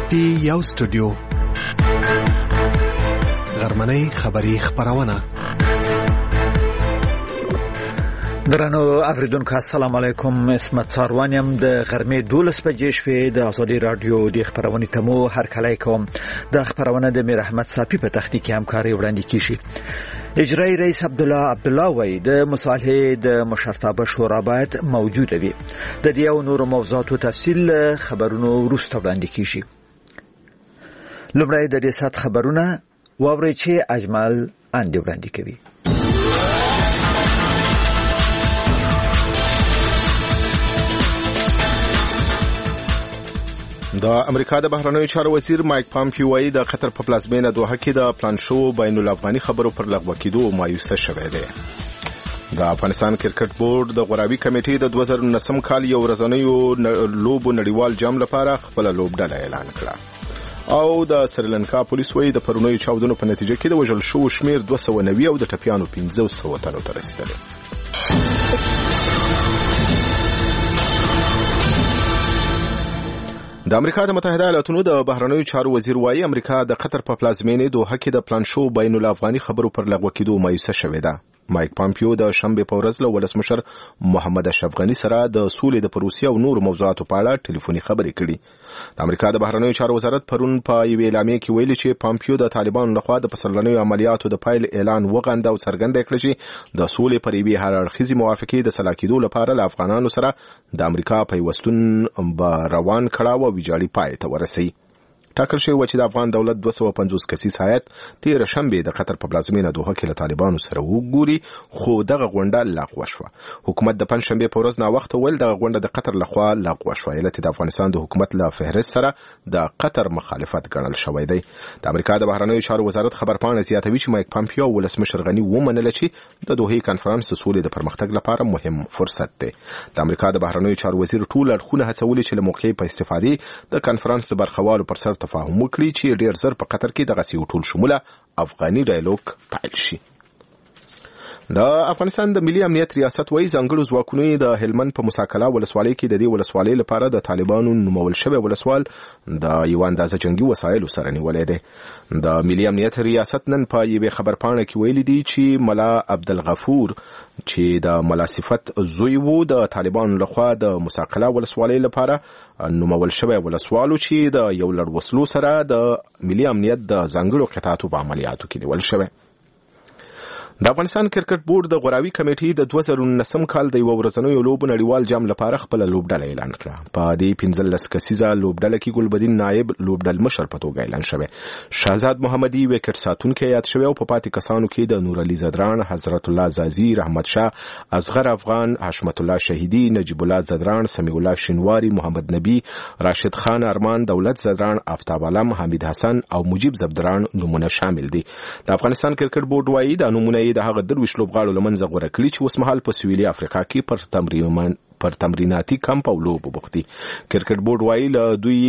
پی یو سټوډیو غرمنۍ خبری خبرونه. درنو اوریدونکو السلام علیکم. اسمت ساروانیم د غرمې 12 بجې شوې د ازادي رادیو د خبرونې تمو هر کله کوم د خبرونه د میر احمد صافی په تخنیک همکاري وړاندې کیږي. اجرایی رئیس عبدالله وای د مصالحې د مشرتابه شورا باید موجود وي. د دې او نور موضوعاتو تفصیل خبرونو وروسته وړاندې کیږي. لومړی د دې سات خبرونه واوري چې اجمل اندې وړاندې کوي. د امریکا د بهرنیو چارو وزیر مایک پامپیو وايي د قطر په پلازمینه دوحه کې د پلان شو بین الافغاني خبرو پر لغوه کېدو مایوسه شوې ده. د افغانستان کرکټ بورډ د غوراوي کمیټې د 2019 کال یو ورځنیو لوبو نړیوال جام لپاره خپل لوبډله اعلان کړه. او د سریلانکا پولیس وايي د پرونیو چاودنو په نتیجه کې د وژل شو شمیر 290 او د ټپیانو 500 تنو ته رسیدلی. د امریکا د متحده ایالاتونو د بهرنیو چارو وزیر وايي امریکا د قطر په پلازمینه دوحه کې د پلان شو بین الافغاني خبرو پر لغوه کېدو مایوسه شوې ده. مایک پامپیو د شنبه په ورځ له ولسمشر محمد اشرف غنی سره د سولې د پروسې او نور موضوعاتو په اړه ټلیفوني خبرې کړې. د امریکا د بهرنیو چارو وزارت پرون په یو اعلامیه کې ویلي چې پامپیو د طالبانو لخوا د پسرلنیو عملیاتو د پایل اعلان وغند او څرګنده کړی چې د سولې پر یوې هر اړخیزې موافقې د سلا کېدو لپاره له افغانانو سره د امریکا پیوستون به روان کړه او ویجاړي پای ته ورسوي. ټاکل شوی و چې د افغان دولت 250 کسیز هیئت تیر شنبه د قطر په پلازمینه دوحه کې له طالبانو سره وګوري، خو دغه غونډه لغوه شوه. حکومت د پنځشنبه په ورځ نا وخت ول دغه غونډه د قطر لخوا لغوه شوه، علت د افغانستان د حکومت له فهرست سره د قطر مخالفت ګڼل شوی دی. د امریکا د بهرنیو چارو وزارت خبرپاڼه زیاتوي چې مایک پامپیو ولسمشر غنی ومنل چې د دوحې کانفرنس د سولې د پرمختګ لپاره مهم فرصت دی. د امریکا د بهرنیو چارو وزیر ټول اړخونه هڅولي چې له موقع په استفادې د کانفرنس د برخوالو پر سر تفاهم وکړي چې ډیر زر په قطر کې دغه سیو ټول شموله افغاني ډایالوګ پیل شي. د افغانستان د ملي امنیت ریاست وايي ځانګړو ځواکونو د هلمند په مساکله ولسوالۍ کې د دې ولسوالۍ لپاره د طالبانو نومول شوی ولسوال د یو اندازه جنگي وسایلو سره نیولې ده. د ملي امنیت ریاست نن په یوه خبرپاڼه کې ویلي دي چې ملا عبدالغفور چې د ملا صفت زوی وو د طالبانو لخوا د مساکله ولسوالۍ لپاره نومول شوی ولسوالو چې د یو لړ وسلو سره د ملي امنیت د ځانګړو قطعاتو په عملیاتو کې نیول شوی. د افغانستان کرکټ بورډ د غوراوي کمیټې د 2019 کال د یو ورځنیو لوبو نړیوال جام لپاره خپل لوبډله اعلان کړه. په دې 15 کسیزه لوبډله کې ګلبدین نائب لوبډل مشر په توګه اعلان شوی. شهزاد محمدي وکټ ساتونکي یاد شوی او په پاتې کسانو کې د نور علي زدران، حضرت الله زازي، رحمت شاه، اصغر افغان، حشمت الله شهیدی، نجیب الله زدران، سمیع الله شینواری، محمد نبی، راشد خان ارمان، دولت زدران، آفتاب علم، حمید حسن او مجيب زبدران نمونه شامل دي. د افغانستان کرکټ بورډ وايي د نمونه د هغه درویش لوبغاړو لمنځه غوړه کړي چې اوسمهال په سویلي افریقا کې پر تمریناتي کمپ او لوبو بوختي. کرکټ بورډ وايي له دوی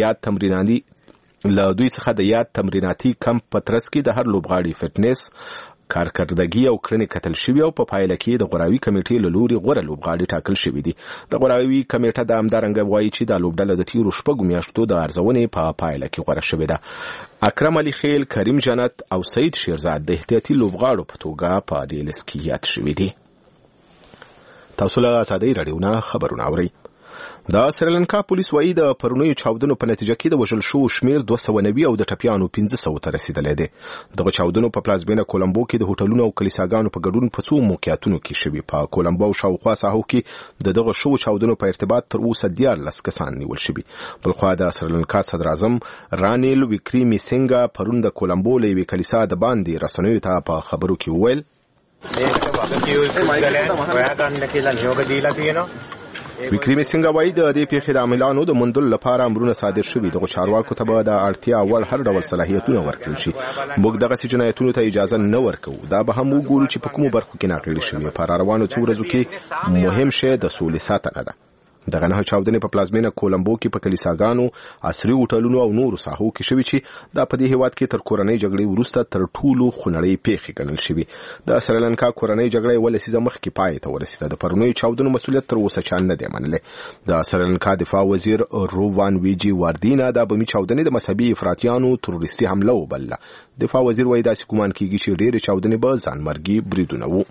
څخه د یاد تمریناتي کمپ په ترڅ کې د هر لوبغاړي فټنس، کارکردګي او کړنې کتل شوی او په پایله کې د غوراوي کمیټې له لوري غوره لوبغاړي ټاکل شوی دي. د غوراوي کمیټه د همدارنګه وایي چې د لوبډله د تیرو شپږو میاشتو د ارزونې په پایله کې غوره شوې ده. اکرم علي خیل، کریم جنت او سعید شیرزاد د احتیاطي لوبغاړو په توګه په دې لیست کې یاد شوي دي. تاسو له ازادي رادیو نه خبرونه اورئ. د سریلانکا پولیس وايي د پرونیو چاودنو په نتیجه کې د وژل شو شمیر 290 او د ټپیانو 500 ته رسیدلی دی. دغه چاودنو په پلازمینه کولمبو کې د هوټلونو او کلیساګانو په ګډون په څو موقعیتونو کې شوي. په کولمبو شاوخوا ساحو کې دغه شو چاودنو په ارتباط تر اوسه 14 کسان نیول شوي. بلخوا د سریلانکا صدر اعظم رانیل وکریمیسینګا پرون د کولمبو له یوې کلیسا د باندې رسنیو ته په خبرو کې وویل وکریمیسینګا وايي د دې پیښې د عاملانو د موندلو لپاره امرونه صادر شوي. دغه چارواکو ته به د اړتیا وړ هر ډول صلاحیتونه ورکړل شي. موږ دغه جنایتونو ته اجازه نه ورکوو. دا به هم وګورو چې په کومو برخو کې ناقص شوي. په روانو څو ورځو کې مهم شی د سولې ساتنه ده. دغه نه چاودنې په پلازمینه کولمبو کې په کلیساګانو، عصري هوټلونو او نورو ساحو کې شوې چې دا په دې هیواد کې تر کورنۍ جګړې وروسته تر ټولو خونړۍ پیښې ګڼل شوې. د سریلانکا کورنۍ جګړه ولسیزه مخکې پای ته ورسېده. د پرونیو چاودنو مسؤلیت تر اوسه چا نه دی منلی. د سریلانکا دفاع وزیر رووان ویجی واردینا د بمي چاودنې د مذهبي افراطیانو تروریستي حمله وبلله. دفاع وزیر وایي داسې ګمان کیږي چې ډېرې چاودنې به ځانمرګي بریدونه وو.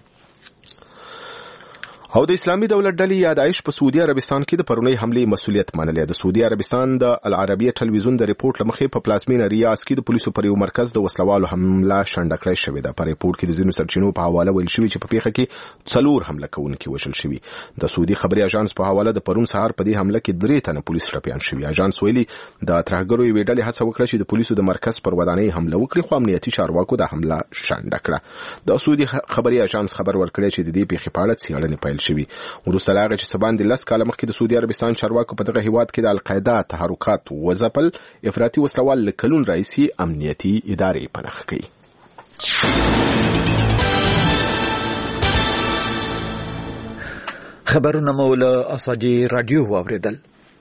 او د اسلامي دولت ډلې یا داعش په سعودي عربستان کې د پرونی حملې مسؤلیت منلی. د سعودي عربستان د العربیه ټلویزیون د ریپورت لمخې په پلازمینه ریاض کې د پولیسو پر یو مرکز د وسلوالو حمله شنډه کړې شوې ده. په ریپورت کې د ځینو سرچینو په حواله ویل شوی چې په پیښه کې 4 حمله کوونکي وژل شوي. د سعودي خبري اژانس په حواله د پرون سهار په دې حمله کې 3 تنه پولیس ټپیان شوي. اژانس ویلي د ترهګرو یوې ډلې هڅه وکړه چې د پولیسو د مرکز پر ودانۍ حمله وکړي، خو امنیتي چارواکو د حمله شنډه کړه. د سعودي خبري اژانس خبر ورکړی چې د دې پیښې په اړه څېړنې پیل شوي. وروسته چې سباند 10 کاله مخکې د سعودي عربستان چارواکو په دغه هیواد کې د القاعده تحرکات وځپل، افراطي وسلوال لکلون رئیسي امنیتي ادارې پناه کړي. خبرونه مو له اسادي رادیو واوریدل.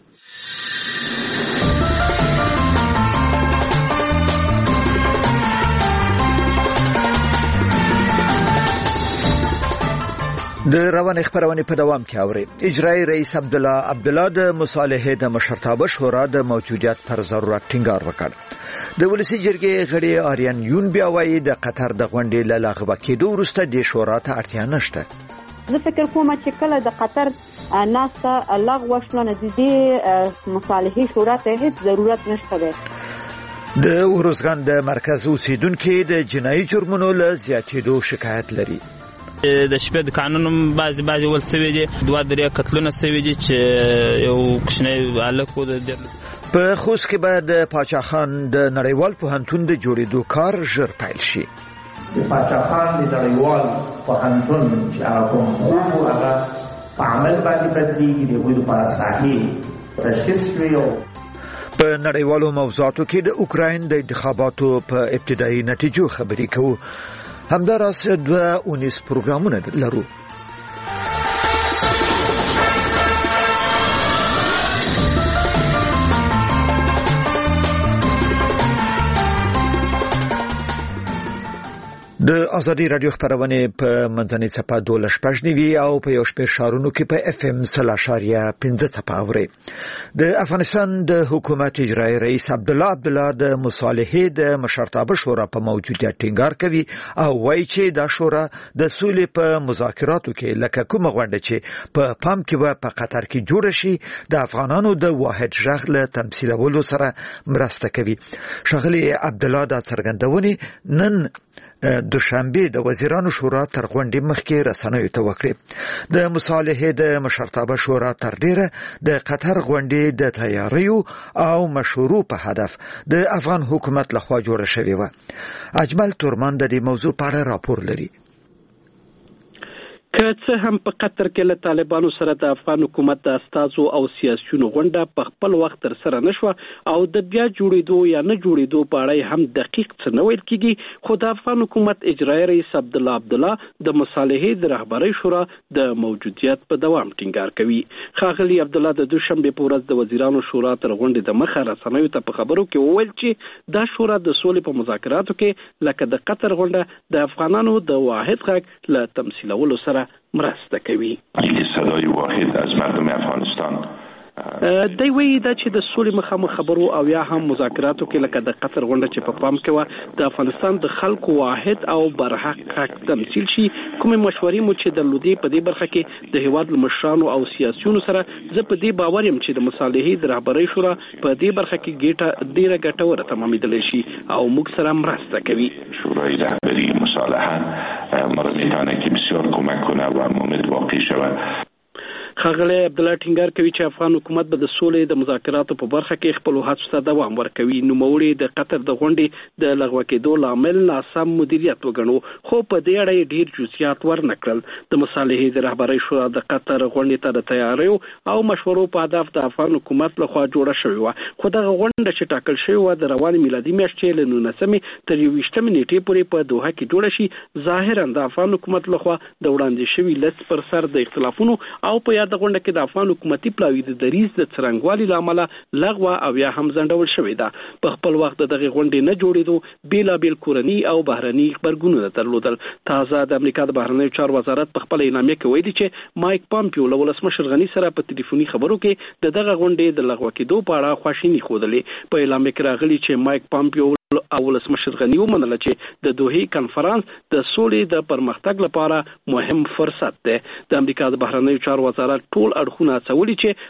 د روان خبرونه په دوام کې اوري. اجرایی رئیس عبدالله د مصالحې د مشرتابه شورا د موجودیت پر ضرورت ټینګار وکړ. د ولسی جرګې غړي آریان یون بیا وایي د قطر د غونډې له لغوه کېدو وروسته د شورا ته اړتیا نشته. زه فکر کوم چې کله د قطر ناسته لغوه شول نو د دې مصالحې شورا ته هیڅ ضرورت نشته دی. د اورزګان د مرکز اوسیدونکو د جنایي جرمونو له زیاتېدو شکایت لري. د شپې د قانون بعضي ولسوي دي 2-3 قتلونه سوي دي چې یو کښنه الکو د په خوست کې بعد پاچا خان د نړیوال پوهنتون د جوړېدو کار ژر پیل شي. د پاچا خان د نړیوال پوهنتون چې کوم هغه په عمل باندې بدلېږي د ویلو په ساحې تشخیص شوی. په نړیوالو موضوعاتو کې د اوکراین د انتخاباتو په ابتدایي نتیجو خبرې کوو. همداراز 2 پروګرامونه لرو. د ازادي رادیو خبرونه په منځنۍ صفه 12 او په یو شپږ شارونو کې په FM 0.15 صفه اوري. د افغانستان د حکومت اجرایی رئیس عبدالله د مصالحې د مشرتابه شورا په موجودیت ټینګار کوي او وایي چې دا شورا د سولې په مذاکراتو کې لکه کومه غونډه چې په پام کې و په قطر کې جوړ شي د افغانانو د واحد ژغ له تمثيلولو سره مرسته کوي. ښاغلي عبدالله دا څرګندونه نن دوشنبه د وزیرانو شورا تر غونډې مخکې رسنیو ته وکړه. د مصالحې د مشرتابه شورا تر ډیره د قطر غونډې د تیاریو او مشورو په هدف د افغان حکومت لخوا جوړه شوې و. اجمل تورمان د دې موضوع په اړه راپور لري. که څه هم په قطر کې له طالبانو سره د افغان حکومت د استازو او سیاسيونو غونډه په خپل وخت تر سره نشوه او د بیا جوړېدو یا نه جوړېدو په اړه هم دقیق څه نه ویل کېږي، خو د افغان حکومت اجرایی رئیس عبدالله د مصالحې د رهبرۍ شورا د موجودیت په دوام ټینګار کوي. ښاغلي عبدالله د دوشنبه په ورځ د وزیرانو شورا تر غونډې د مخه رسنیو ته په خبرو کې وویل چې دا شورا د سولې په مذاکراتو کې لکه د قطر غونډه د افغانانو د واحد غږ له تمثیلولو سره مرسته کوي. صدای واحد از مردم افغانستان دی وی دا چې د سولې مخامخ خبرو او یا هم مذاکراتو کې لکه د قطر غونډه چې په پام کې و د افغانستان د خلکو واحد او برحق حق تمثيل شي. کومې مشورې مو چې درلودې په دې برخه کې د هیواد مشرانو او سیاسيونو سره زه په دې باور یم چې د مصالحې د رهبرۍ شورا په دې برخه کې ډیره ګټوره تمامېدلی شي او موږ سره مرسته کوي. شورای رهبری مصالحه ما را می‌تواند که بسیار کمک کنه و ممد واقع شود. ښاغلی عبدالله ټینګار کوي چې افغان حکومت به د سولې د مذاکراتو په برخه کې خپل هڅو ته دوام ورکوي. نوموړي د قطر د غونډې د لغوه کېدو لامل ناسم مدیریت وګڼو، خو په دې اړه ډیر جزئیات ورنکړل. د مصالحې د رهبرۍ شورا د قطر غونډې ته د تیاریو او مشورو په هدف د افغان حکومت لخوا جوړه شوې وه، خو دغه غونډه چې ټاکل شوې وه د روانې میلادي میاشتې له 19 تر 21 نیټې پورې په دوحه کې جوړه شي. ظاهرا د افغان حکومت لخوا د وړاندې شوي لست پر سر د اختلافونو او په یاد دغه غونډه کې د افغان حکومتي پلاوی د دریز د څرنګوالي لامل لغوه او یا هم ځنډول شوې ده. په خپل وخت دغه غونډې نه جوړېدو بیلابیل کورني او بهرني خبرګونونه درلودل. تازه د امریکا د بهرنیو چارو وزارت په خپل اعلامیه کې ویلي چې مایک پامپیو له ولسمشر غني سره په ټلیفوني خبرو کې دغه غونډې د لغوه کېدو په اړه خواشیني ښودلې. په اعلامیه کې راغلي چې مایک پامپیو او ولسمشر غني ومنله چې د دوحې کنفرانس د سولې د پرمختګ لپاره مهم فرصت دی. د امریکا د بهرنیو چارو وزارت ټول اړخونه هڅولي چې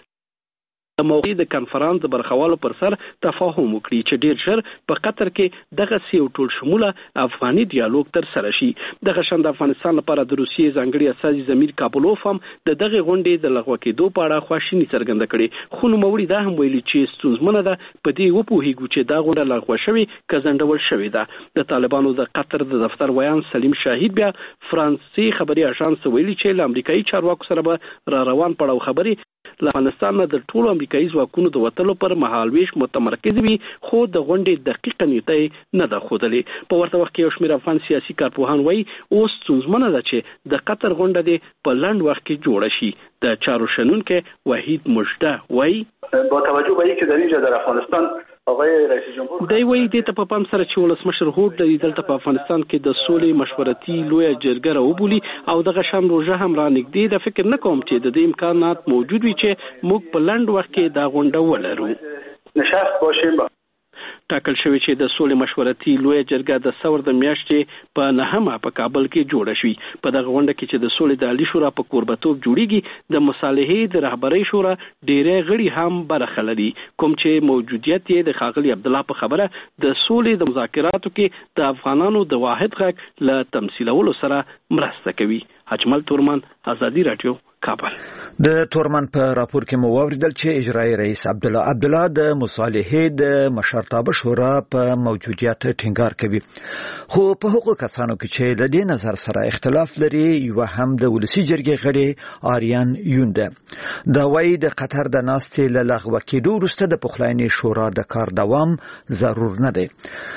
د موقع د کنفرانس د برخوالو پر سر تفاهم وکړي چې ډیر ژر په قطر کې دغه سیو ټول شموله افغاني ډیالوګ تر سره شي. دغه شان د افغانستان لپاره د روسیې ځانګړي استازي زمیر کابلوف هم دغه غونډې د لغوه کېدو په اړه خواشیني څرګنده کړې، خو نوموړي دا هم ویلي چې ستونزمنه ده په دې وپوهیږو چې دا غونډه لغوه شوې که ځنډول شوې ده. د طالبانو د قطر د دفتر ویان سلیم شاهید بیا فرانسې خبري اژانس ویلي چې له امریکایي چارواکو سره به را روان پړاو خبري له افغانستان نه د ټولو امریکایي ځواکونو د وتلو پر مهالویش متمرکز وي، خو د غونډې دقیقه نیټه نه ده ښودلې. په ورته وخت کې یو شمېر افغان سیاسي کارپوهان وایي اوس ستونزمنه ده چې د قطر غونډه دې په لنډ وخت کې جوړه شي. د چارو شنونکی وحید مجده وایي با توجه به اینکه در اینجا در افغانستان آقای رئیس جمهور دی وایي دې ته په پام سره چې ولسمشر هوډ د دلته په افغانستان کې د سولې مشورتي لویه جرګه راوبولي او دغه شان روژه هم را نږدې ده. فکر نه کوم چې د دې امکانات موجود وي چې موږ په لنډ وخت کې دا غونډه ولرو. نشست باشیم. ټاکل شوی چې د سولې مشورتي لویه جرګه د ثور د میاشتې په 9 په کابل کې جوړه شوې. په دغه غونډه کې چې د سولې د عالی شورا په کوربتوب جوړیږي د مصالحې د رهبرۍ شورا ډېری غړي هم برخه لري، کوم چې موجودیت یې د ښاغلي عبدالله په خبره د سولې د مذاکراتو کې د افغانانو د واحد غږ له تمثیلولو سره مرسته کوي. اجمل تورمان، آزادی رادیو، کابل. د تورمان په راپور کې مو واوریدل چې اجرایی رئیس عبدالله د مصالحې د مشرتابه شورا په موجودیت ټینګار کوي، خو په هغو کسانو کې چې د دې نظر سره اختلاف لري یو هم د ولسی جرګې غړي آریان یونده دا وایي د قطر د ناستې له لغوه کېدو وروسته د پخلاینې شورا د کار دوام ضرور نه دی.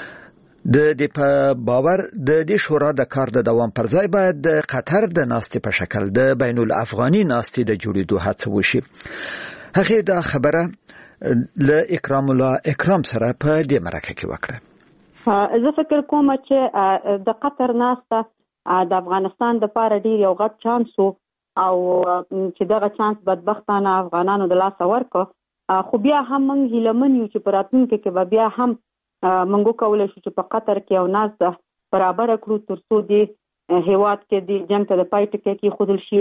د دې په باور د دې شورا د کار د دوام پر ځای باید د قطر د ناستې په شکل د بین الافغاني ناستې د جوړېدو هڅه وشي. هغه دا خبره له اکرام الله اکرام سره په دې مرکه کې وکړه. زه فکر کوم چې د قطر ناسته د افغانستان د لپاره ډیر یو غټ چانس او چې دغه چانس بدبختانه افغانانو د لاس ورکړ، خو بیا هم موږ هیلمن یو چې په راتلونکي کې بیا هم منګو کولای شو چې په قطر کې او ناس برابر کړو ترڅو د هیواد کې د جنگ ته د پای ټکی کې خودل شي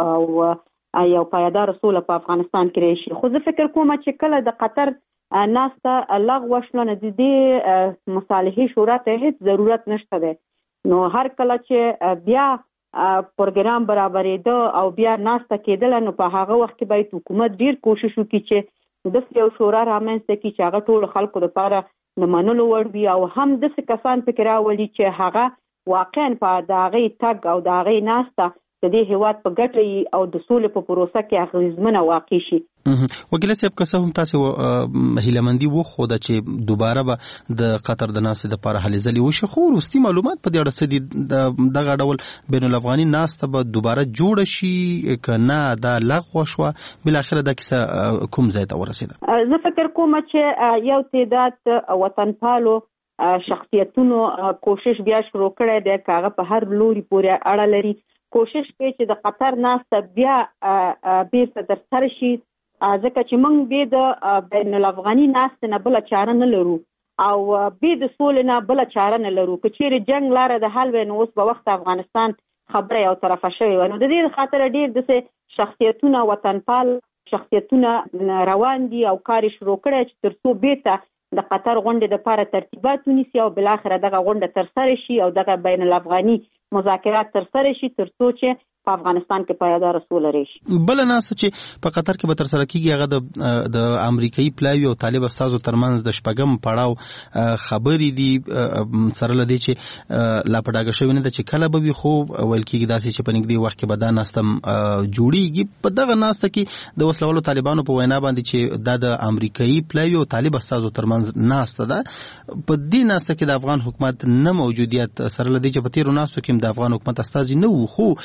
او یو پایدار سوله په افغانستان کې راشي. خو زه فکر کوم چې کله د قطر ناس ته لغوه شول نه د دې مصالحې شورا ته هیڅ ضرورت نشته دی. نو هر کله چې بیا پروګرام برابرېده او بیا ناس ته کېدل، نو په هغه وخت کې باید حکومت ډیر کوشش وکړي چې د یو شورا رامنځته کړي چې هغه ټول خلکو لپاره د منلو وړ وي او هم داسې کسان فکر راولي چې هغه واقعا په د هغې تګ او د هغې ناسته د دې هیواد په ګټه او د سولې په پروسه کې اغېزمنه واقع شي. وکیل صاحب که څه هم تاسو هیلهمندي وښوده چې دوباره به د قطر د ناستې دپاره هلې ځلې وشي، خو وروستي معلومات په دې اړه څه دي؟ دغه ډول بین الافغاني ناسته به دوباره جوړه شي که نه دا لغوه شوه؟ بالاخره دا کیسه کوم ځای ته ورسېده؟ زه فکر کوم چې یو تعداد وطنپالو شخصیتونو کوشش بیا شروع کړی دی، که هغه په هر لوري پورې اړه لري، کوشش کوي چې د قطر ناسته بیا بیرته ترسره شي، ځکه چې موږ بیا د بین الافغاني ناستې نه بله چاره نه لرو او بیا د سولې نه بله چاره نه لرو. که چیرې جنګ لاره د حل وی نو اوس به وخت افغانستان خبره یو طرفه شوې وه. نو د دې خاطر ډېر داسې شخصیتونه وطنپال شخصیتونه روان دي او کار یې شروع کړی چې تر څو بیرته د قطر غونډې دپاره ترتیبات ونیسي او بالاخره دغه غونډه ترسره شي او دغه بین الافغاني مذاکرات ترسره شي تر څو چې په افغانستان کې پایدار سوله راشي. بل ناسته چې په قطر کې به ترسره کیږي هغه د امریکایي پلاوی او طالب استازو ترمنځ د شپږم پړاو خبرې دي، سره لدی چې لا پډاګه شوی نه ده چې کله به وي، خو ویل کېږي داسې چې په نږدې وخت کې به دا ناسته جوړیږي. په دغه ناسته کې د وسلوالو طالبانو په وینا باندې چې دا د امریکایي پلاوی او طالب استازو ترمنځ ناسته ده، په دې ناسته کې د افغان حکومت نه موجودیت سره لدی چې په تیرو ناستو کې د افغان حکومت استازي نه وو، خو په دې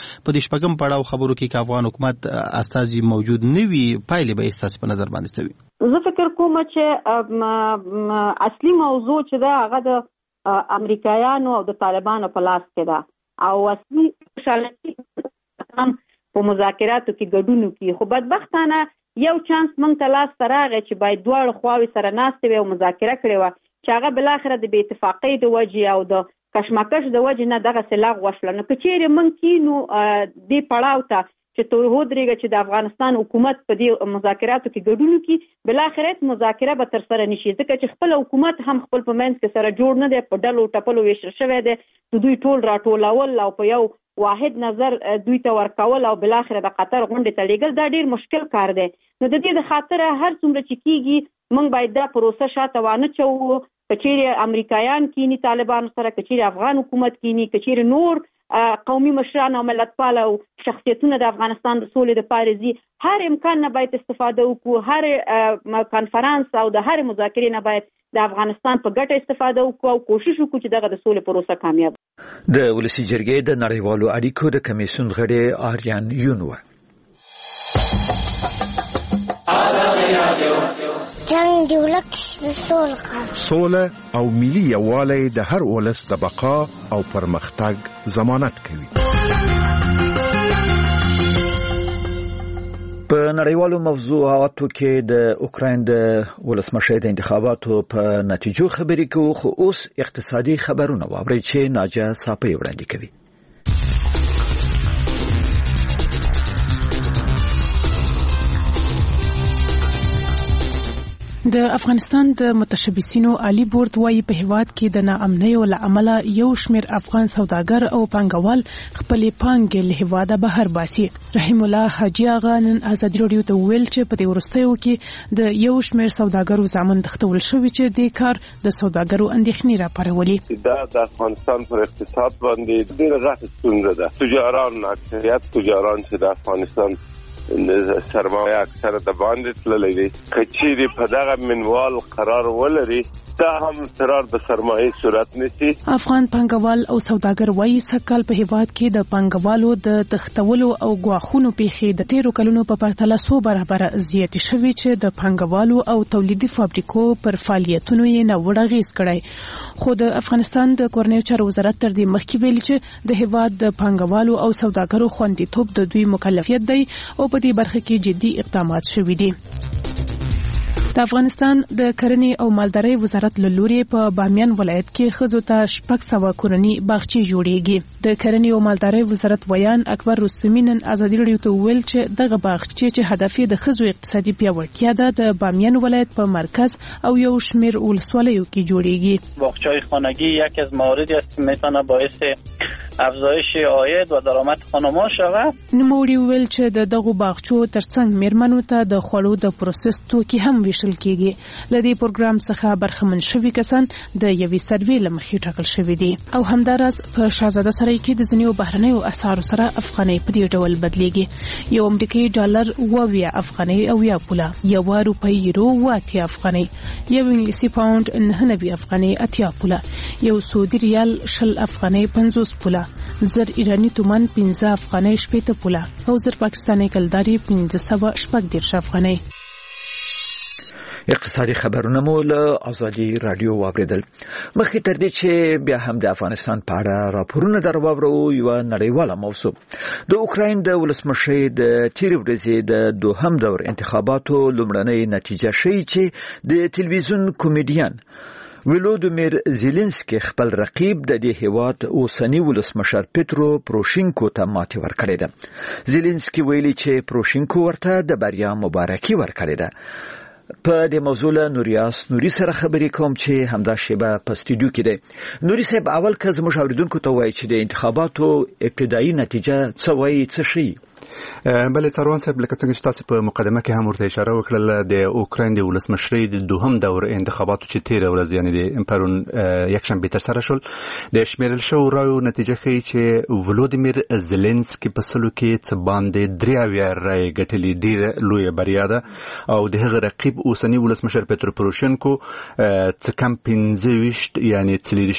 شپږم پړاو خبرو کې افغان حکومت استازي موجود نه وي پایلې به استاسي په نظر باندې څه زه فکر کوم چې اصلي موضوع چې دا هغه د امریکایانو او د طالبانو په لاس کې ده او اصلي خوشحالي په مذاکراتو کې ګډون کوي خو بدبختانه یو چانس مونږ ته لاس راغی چې باید دواړه خواوې سره ناستې وي او مذاکره کړې وه چې هغه بالاخره د بې اتفاقۍ د وجې او د کشمکش د وجې نه دغسې لغوه شوله نو که چیرې موږ کینو دې پړاو ته چې ودرېږه چې د افغانستان حکومت په دې مذاکراتو کې ګډون وکړي بالاخره مذاکره به ترسره نه شي ځکه چې خپل حکومت هم خپل په منځ کې سره جوړ نه دی په ډلو ټپلو ویشل شوی دی دوی ټول راټولول او په یو واحد نظر دوی ته ورکول او بالاخره د قطر غونډې ته لیږل دا ډېر مشکل کار دی نو د دې د خاطره هر څومره چې کېږي موږ باید دا پروسه شاته وانه چوو که چیرې امریکایان کینی طالبانو سره که چیرې افغان حکومت کینی که چیرې نور قومي مشران او ملتپال او شخصیتونه د افغانستان د سولې دپاره ځي هر امکان نه باید استفاده وکړو هر کنفرانس او د هر مذاکرې نه باید د افغانستان په ګټه استفاده وکړو او کوشش وکړو چې دغه د سولې پروسه کامیاب د ولسی جرګې د نړیوالو اړیکو د کمیسیون غړي آریان یون جنگ دی ولک سوله او ملي یووالی د هر ولس د بقا او پرمختګ ضمانت کوي په نړیوالو موضوعاتو کې د اوکراین د ولسمشر د انتخاباتو په نتیجو خبرې کوو خو اوس اقتصادي خبرونه واورئ چې ناجا صافی وړاندې کوي د افغانستان د متشبثینو عالی بورډ وايي په هیواد کې د ناامنۍ او لامل یو شمېر افغان سوداګر او پانګوال خپلې پانګې له هیواده بهر باسي رحیم الله حاجی آغا نن ازادي راډیو ته ویل چې په دې وروستیو کې د یو شمېر سوداګرو ځامن تختول شوی چې د کار د سوداګرو اندېښنې راپارولي دا د افغانستان پر اقتصاد باندې ډېره غټه ستونزه ده تجاران اکثریت تجاران چې د افغانستان سرمایه اکثر د باندې تللی دي کچېرې په دغه منوال قرار ولري دا هم ترار د سرمایه صورت نشي افغان پانګوال او سوداګر وایي سکهال په هیواد کې د پانګوالو د تختولو او غواخونو پیښې د 13 کلونو په پرتله 100 برابر زیاتې شوې چې د پانګوالو او تولیدي فابریکو پر فعالیتونو یې نوړه غیز کړی خو د افغانستان د کورنیو چارو وزارت تر دې مخکې ویل چې د هیواد د پانګوالو او سوداګرو خوندیتوب د دوی مکلفیت دی او په دې برخه کې جدي اقدامات شوي دي د افغانستان د کرنې او مالدارۍ وزارت له لوري په بامیان ولایت کې ښځو ته 600 کورنۍ باغچې جوړېږي د کرنې او مالدارۍ وزارت ویان اکبر رستمی نن ازادي راډیو ته ویل چې دغه باغچې چې هدف یې د ښځو اقتصادي پیاوړتیا ده د بامیان ولایت په مرکز او یو شمېر ولسوالیو کې جوړېږي باغچه‌های خانگی یکی از مواردی است که میتونه باعث افزایش عاید و درآمد خانم‌ها شود نوموړي ویل چې د دغه باغچو ترڅنګ میرمنو ته د خوړو د پروسس توکي هم ویشل کېږي لدې پروګرام څخه برخمن شوي کسان د یوې سروې لمخې ټاکل شوي دي او همداراز په شاهزاده سرای کې د ځینو بهرنیو اسعارو سره افغانۍ په دې ډول بدلیږي یو امریکایي ډالر 20 افغانۍ او یا پوله یو روپۍ یورو 80 افغانۍ یو انګلیسي پاوند 99 افغانۍ 80 پوله یو سعودي ریال 20 افغانۍ 50 پوله زر ایرانی تومان 15 افغانۍ 70 پوله او زر پاکستاني کلداري 1510 افغانۍ اقتصادي خبرونه مو له ازادي رادیو واوریدل مخکې تر دې چې بیا هم د افغانستان په اړه راپورونه درواورو یو نړیواله موضوع د اوکراین د ولسمشر د تیر ورځې د دوهم دور انتخاباتو لومړنۍ نتیجه شوی چې د تلویزیون کمیډین ولودیمیر زيلنسکي خپل رقیب د دې هیواد اوسنی ولسمشر پیټرو پروشینکو ته ماتې ورکړې ده زيلنسکي ویلي چې پروشینکو ورته د بریا مبارکي ورکړې ده په دې موضوع له نوریاس نوري سره خبرې کوم چې همدا شیبه په استودیو کې دی نوري صاحب اول که زموږ اوریدونکو ته وایي چې د انتخاباتو ابتدایي نتیجه څه وایي څه شي بلې څاروان صاحب لکه څنګه چې تاسو په مقدمه کې هم ورته اشاره وکړه د اوکراین د ولسمشرۍ د دوهم دور انتخاباتو چې تیر ورځ یعنی د پرون یکشنبه تر سره شول د شمیرل شو رایو نتیجه ښیي چې ولودیمیر زيلنسکي په سلو کې څه باندې 3 رای ګټلې ډیره لویه بریا ده او د هغه رقیب اوسنی ولسمشر پترو پروشنکو څه کم 15 یعنی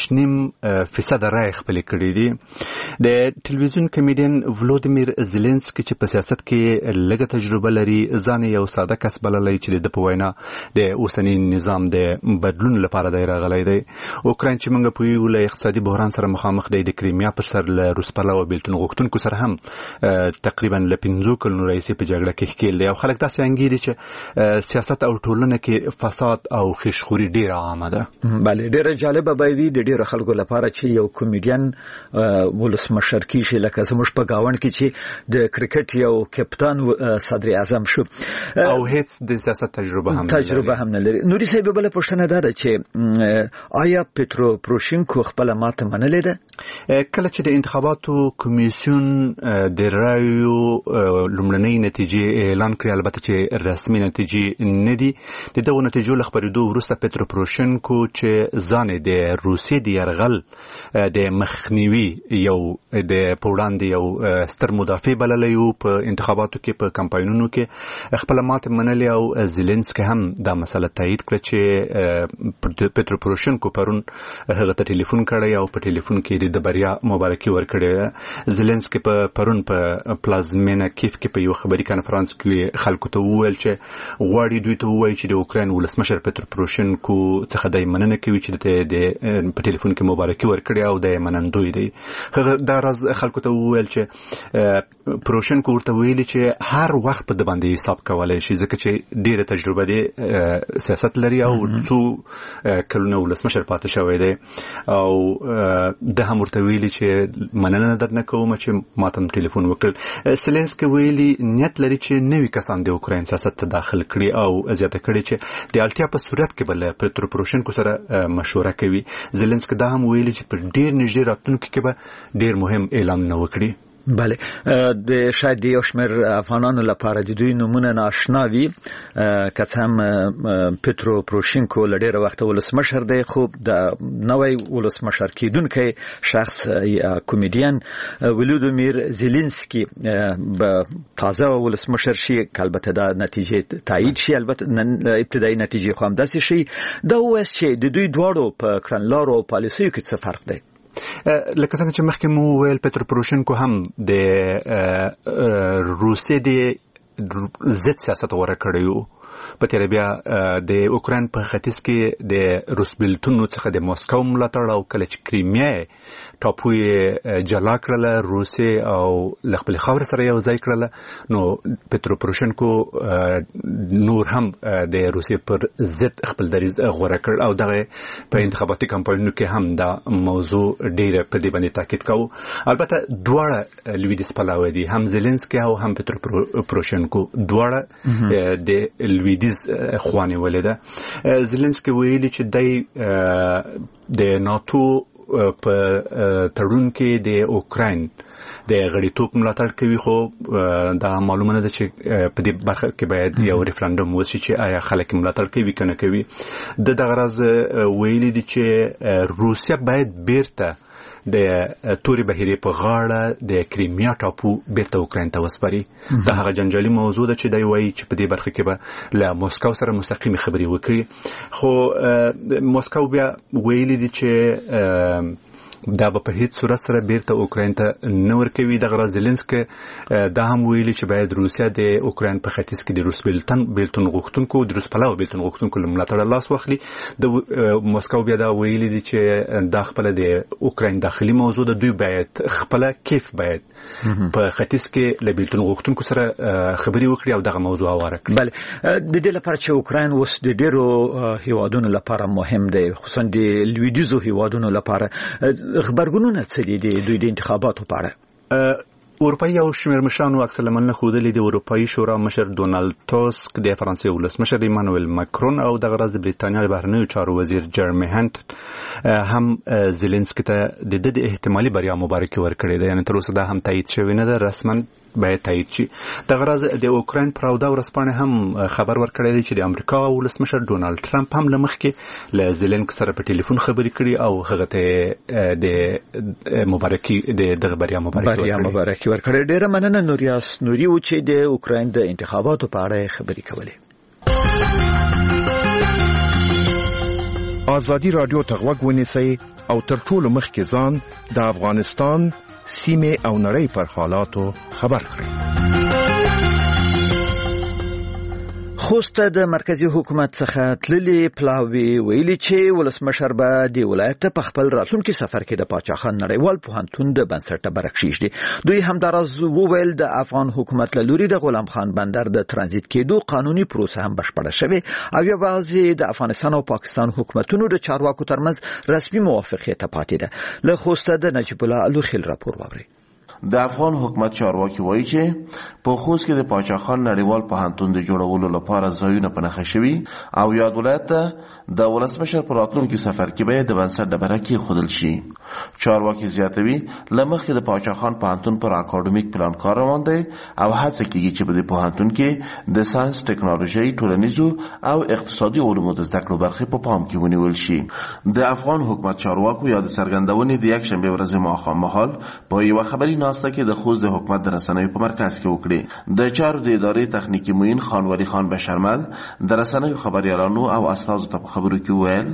30.5% رای خپل کړی دي د ټلویزیون کمیډین ولودیمیر زيلنسکي چې په سیاست کې لږه تجربه لري ځان یو ساده کس بللی چې د په وینا د اوسنی نظام د بدلون لپاره دی راغلی دی اوکراین چې موږ په یو له اقتصادي بحران سره مخامخ دی د کریمیا پر سر له روس پلوه بیلتون غوښتونکو سره هم تقریبا له 15 کلونو راهیسې په جګړه کې ښکیل دی او خلک داسې انګیري چې سیاست او ټولنه کې فساد او خشخوري ډیره عامه ده. بله ډیره جالبه به وي د ډیرو خلکو لپاره چې یو کمیډین ولسمشر کیږي لکه زموږ په گاوند کې چې د کرکټ یو کپتان صدر اعظم شو او هیڅ د سیاست تجربه هم نه لري. نوري صاحب بل پوښتنه ده چې آیا پترو پروشینکو خپل ماته منلې ده؟ کله چې د انتخاباتو کمیسیون د رایو لومړنۍ نتیجې اعلان کړې البته چې رسمي نتیجې نه دي د دغو نتیجو له خبرېدو وروسته پترو پروشینکو چې ځان د روسیې د یرغل د مخنیوي یو د پوړاندې یو ستر مدافع بللی و په انتخاباتو کې په کمپاینونو کې خپل ماته منلې او زيلنسکي هم دا مسله تایید کړه چې پترو پروشنکو پرون هغه ته ټلیفون کړی او په ټلیفون کې د بریا مبارکي ورکړه. زيلنسکي په پرون په پلازمینه کیف کې په یو خبري کانفرنس کې خلکو ته وویل چې غواړي دوی ته ووایي چې د اوکراین ولسمشر پترو پروشنکو څخه د مننه کوي چې د په ټلیفون کې مبارکي ورکړي او د منندوی دی. هغه دا راز خلکو ته وویل چې پروشنکو ورته ویلي چې هر وخت په د باندې حساب کولای شي ځکه چې ډیره تجربه دی سیاست لري او څو کلونه ولسمشر پاتې شوی دی او د هم ورته ویلي چې مننه درنه کوم چې ماته ټلیفون وکړ. زيلنسکي ویلي نیت لري چې نوي کسان د اوکراین سیاست ته داخل کړي او زیاته کړي چې د اړتیا په صورت کې بل پترو پروشنکو سره مشوره کوي. زيلنسکي دا هم ویلي چې په ډیر نږدې راتلونکي کې به ډیر مهم اعلان نه وکړي. بله د شاید یو شمېر افغانانو لپاره د دوی نومونه ناشنا وي که څه هم پترو پروشینکو له ډېره وخته ولسمشر دی خو د نوی ولسمشر کیدونکی شخص کمیډین ولودیمیر زيلنسکي به تازه ولسمشر شي که البته دا نتیجې تایید شي البته ابتدایي نتیجې خو همداسې شي دا وایي چې د دوی دواړو په کړنلارو او پالیسیو کې څه فرق دی. لکه څنګه چې مخکې مو ویل پترو پروشنکو هم د روسیې د ضد سیاست غوره کړی و په تیر بیا د اوکراین په ختیځ کې د روس بیلتونو څخه د موسکو ملاتړ او کله چې کریمیا ټاپو جلا کړله روسیې او خپل خاور سره یو ځای کړله نو پترو پروشنکو نور هم د روسیې پر ضد خپل دریځ غوره کړ او دغه په انتخاباتي کمپاینونو کې هم دا موضوع ډیره په دې باندې تاکید کاوه. البته دواړه لویدیز پلاوی دي هم زيلنسکي او هم پترو پروشنکو دواړه د لویدیز خواني ولیده. زيلنسکي ویلي چې د ناتو په تړون کې د اوکراین د غړیتوب ملاتړ کوي خو دا معلومه نه ده چې په دې برخه کې باید یو ریفرندوم وشي چې آیا خلک ملاتړ کوي کنه کوي. د دغه راز ویلي دي چې روسیا باید بیرته د توري بهیرې په غاړه د کریمیا ټاپو بیرته اوکراین ته وسپاري. دا هغه جنجالي موضوع ده چې دی وایي چې په دې برخه کې به له موسکو سره مستقیم خبرې وکړي خو موسکو بیا ویلي دي چې دا په هیڅ صورت سره بیرته اوکراین ته نه ورکوي. دغه راز زيلنسکي دا هم ویلي چې باید روسیا د اوکراین په ختیځ کې د روس بیلتون غوښتونکو د روس پلوه بیلتون غوښتونکو ملاتړ لاس واخلي. د موسکو بیا دا ویلي دي چې دا خپل د اوکراین داخلي موضوع ده دوی باید خپل کیف باید په ختیځ کې له بیلتون غوښتونکو سره خبرې وکړي او دغه موضوع هواره کړي. بله د دې لپاره چې اوکراین اوس د ډیرو هیوادونو لپاره مهم دی خصوصا د لویدیزو هیوادونو لپاره خبرګونونه څه دي دوی د انتخاباتو په اړه؟ اروپایي او شمېر مشرانو عکس العملونه ښودلي د اروپایي شورا مشر ډونالد ټاسک د فرانسې ولسمشر ایمانوئل ماکرون او دغه ورځ د بریتانیا د بهرنیو چارو وزیر جرمی هانت هم زيلنسکي ته د احتمالي بریا مبارکي ورکړې ده. یعنی تر اوسه دا هم تایید شوی نه ده رسما باید تایید شي. د غرض د اوکراین پراودا ورسپانه هم خبر ورکړی دی چې د امریکا ولسمشر ډونالد ټرمپ هم لمخکې له زيلنسکي سره په ټلیفون خبرې کړي او هغه ته د مبارکي د بریا مبارکي ورکړي. ډیره مننه نوریاس نوري و چې د اوکراین د انتخاباتو په اړه خبرې کولې. ازادي رادیو ته غوږ ونیسئ او تر ټولو مخکې ځان د افغانستان سیمه او نړۍ پر حالاتو خبر کړئ. خوست د مرکزی حکومت څخه تللي پلاوی ویلي چې ولسمشر به د ولایت په خپل راتلونکي سفر کې د پاچاخان نړیوال پوهنتون د بنسټ برکشیش دي. دوی همدارز وویل د افغان حکومت له لوري د غلام خان بندر د ترانزیت کېدو قانوني پروسه هم بشپړه شوه او یوازې د افغانستان او پاکستان حکومتونو د چارواکو ترمنځ رسمي موافقت پاتې ده. له خوست د نجیب الله الوخیل راپور واوري. د افغان حکومت چارواکي وایي چې په خوست کې د پاچاخان نړیوال پوهنتون د جوړولو لپاره ځایونه په نښه شوي او یاد ولایت ته د ولسمشر په راتلونکي سفر کې به د بنسټ ډبره کېښودل شي. چارواکي زیاتوي له مخکې د پاچاخان پوهنتون پر اکاډمیک پلان کار روان دی او هڅه کېږي چې په دې پوهنتون کې د ساینس، ټکنالوژي، ټولنیزو او اقتصادي علومو د زده کړو برخې په پام کې ونیول شي. د افغان حکومت چارواکو یا د څرګندونې د یکشنبې ورځې ماښام مهال په یوه خبري ناسته کې د خوست د حکومت د رسنیو په مرکز کې وکړي. د چارو د ادارې تخنیکی معین خان ولی خان بشرمل د رسنیو خبريالانو او استادو ته په خبرو کې وویل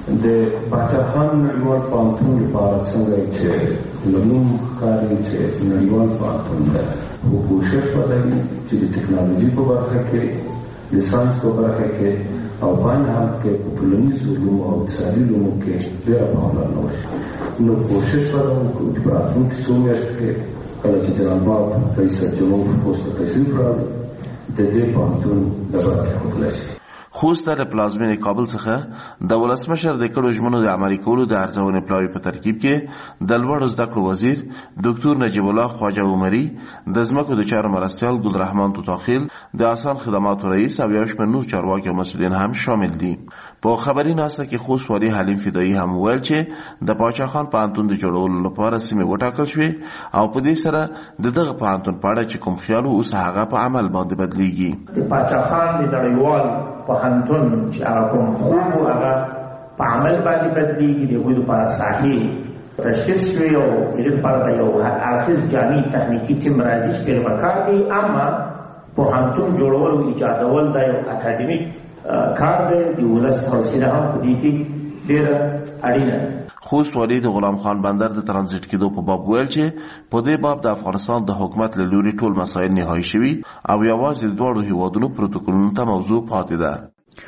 د پاچاخان نړیوال پوهنتون لپاره څنګه چې لومړی کاري چې نړیوال پوهنتون ده او کوشش وکړي چې د ټکنالوژي په برخه کې د ساينس په برخه کې او باندې هم کې په ټولنیزو علومو او اقتصادي علومو کې ډېره پاملرنه وشي. نو کوشش وکړو چې په راتلونکي څو میاشتو کې کله چې جناب رئیس جمهور خوست تشریف راوړي د دې پوهنتون ډبره کېښودل شي. خوست د پلازمینې کابل څخه د ولسمشر د کړو ژمنو د عملي کولو د ارزونې پلاوی په ترکیب کې د لوړو زده کړو وزیر ډاکټر نجیب الله خواجه عمري، د ځمکو د چارو مرستیال ګلرحمان توتاخیل، د آسان خدماتو رئیس او یو شمېر نور چارواکي او مسؤلین هم شامل دي. په خبري ناسته کې خوست والي حلیم فدایي هم ویل چې د پاچاخان پوهنتون د جوړولو لپاره سیمې وټاکل شوې او په دې سره د دغه پوهنتون په اړه چې کوم خیال اوس هغه په عمل باندې بدلیږي. د پاچاخان د نړیوال پوهنتون چې هغه کوم خوب هغه په عمل باندې بدلیږي. د هغوی لپاره ساحې تشخیص شوې او هغې لپاره یو هرکز جامع تخنیکي ټیم راځي چې پرې پکار دي. اما پوهنتون جوړول او ایجادول دا یو اکاډمیک کار دی. د ولس حوصله هم په دې کې ډېره اړینه ده. خوست والي د غلام خان بندر د ترانزیت کېدو په باب ویل چې په دې باب د افغانستان د حکومت له لوري ټول مسایل نهایی شوي او یوازې د دواړو هیوادونو پروتوکولونو ته موضوع پاتې ده.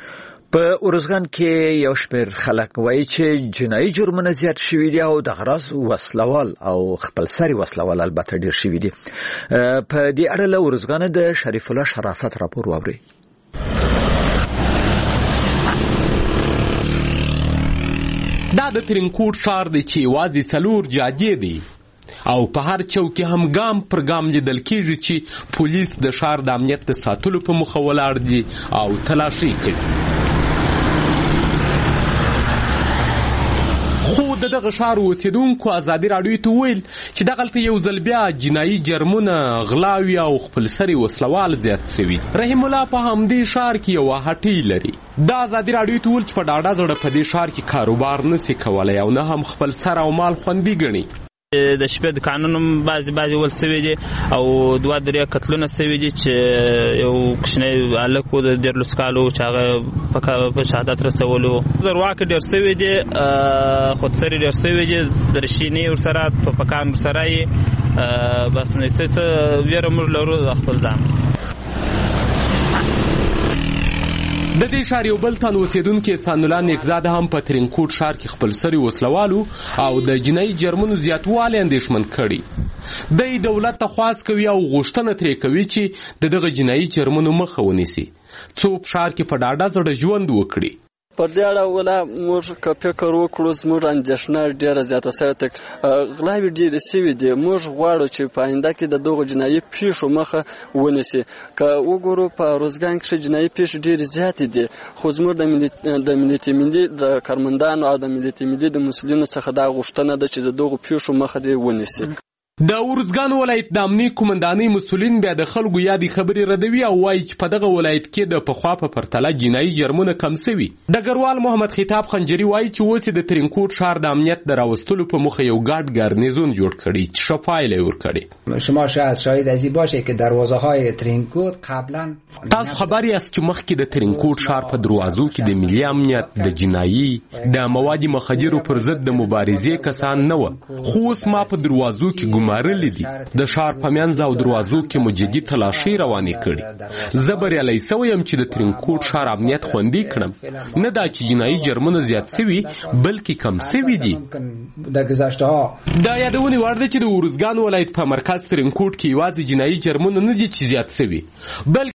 په اورزګان کې یو شمېر خلک وایي چې جنایي جرمونه زیات شوي دي او د غرض وسلوال او خپلسري وسلوال البته ډېر شوي دي. په دې اړه له اورزګان د شریف الله شرافت راپور واورئ. دا د ترینکوټ ښار دی چې یوازې 4 جادې دی او په هر چوک کې هم ګام پر ګام لیدل کېږي چې پولیس د ښار د امنیت د ساتلو په موخه ولاړ دي او تلاشي کوي. خو د دغه ښار اوسېدونکو ازادي راډیو ته وویل چې دغلته یو ځل بیا جنایي جرمونه، غلاوي او خپلسري وسلوال زیات شوي. رحیم الله په همدې ښار کې یوه هټۍ لري. دا ازادي راډیو ته وویل چې په ډاډه زړه په دې ښار کې کاروبار نشي کولی او نه هم خپل سر او مال خوندي ګڼي. د شپې د قانون بعضې ول سوي دي او 2-3 قتلونه سوي دي چې یو کوچنی هلک و د 13 کالو چې هغه په شهادت رسولو. زرواکې ډېر سوي دي، خودسري ډېر سوي دي، درشینې ورسره، توپکان ورسره یې بس نو څه ویره موږ لرو د خپل ځان. د دې ښار یو بل تن اوسېدونکي احسان الله نیکزاده هم په ترینکوټ ښار کې خپلسري وسلوالو او د جنایي جرمونو زیاتوالی اندېښمن کړي. دی دولت ته خواست کوي او غوښتنه ترې کوي چې د دغه جنایي جرمونو مخه ونیسي څو په ښار کې په ډاډه زړه ژوند وکړي. پر دې اړه ولا موږ که فکر وکړو زموږ اندېښنه ډېره زیاته سوې ده. غلاوې ډېرې سوي دي. موږ غواړو چې په آینده کې د دغو جنایي پیښو مخه ونیسي. که وګورو په روزګان کې جنایي پیښې ډېرې زیاتې دي خو زموږ د ملت ملي د کارمندانو او د ملت ملي د مسؤلینو څخه دا غوښتنه ده چې د دغو پیښو مخه دې ونیسي. د ورزګان ولایت د امنیه قومندانۍ مسؤلین بیا د خلکو یادې خبرې ردوي او وایي چې په دغه ولایت کې د پخوا په پرتله جنایي جرمونه کم سوي. ډګروال محمد خطاب خنجري وایي چې اوس د ترینکوټ ښار د امنیت د راوستلو په موخه یو ګډ ګارنیزون جوړ کړي چې ښه پایله ورکړي. شما شاید از این باشه که دروازه‌های ترینکوټ قبلا تاسو خبر یاست چې مخکې د ترینکوټ ښار په دروازو کې د ملي امنیت د جنایي د مواد مخدرو پر ضد د مبارزې کسان نه و، خو اوس ما په دروازو کې ګمارلي دي. د ښار په منځ او دروازو کې مو جدي تلاشۍ روانې کړي. زه بریالی سوی یم چې د ترینکوټ ښار امنیت خوندي کړم، نه دا چې جنایي جرمونه زیات سوي بلکې کم سوي دي. دا یادونې وړ ده چې د ورزګان ولایت په مرکز ترینکوټ کې یوازې جنایي جرمونه نه دي چې زیات سوي، بلکې